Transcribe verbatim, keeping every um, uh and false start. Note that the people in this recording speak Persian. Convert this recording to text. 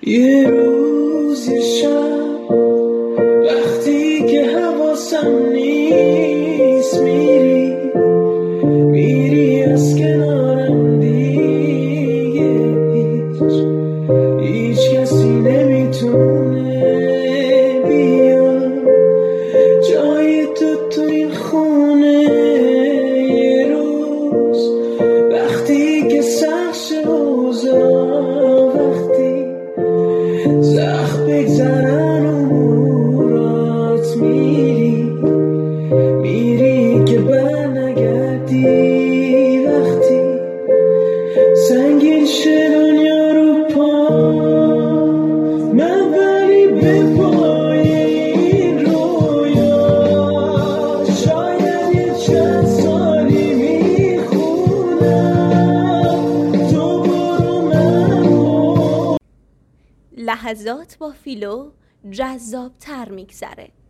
یه روز یه شب وقتی که حواسم نیست میری میری از کنارم دیگه هیچ هیچ کسی نمیتونه بیاد جای تو تو این خونه. یه روز وقتی که سخت اوضاع وقتی زخم بگذرن امورات میری میری که بر نگردی وقتی سنگین شه دنیا رو پا من ولی به پای این رویا شاید یه چند سالی میخونم تو برو من برو. لحظات با فیلو جذاب تر میگذره.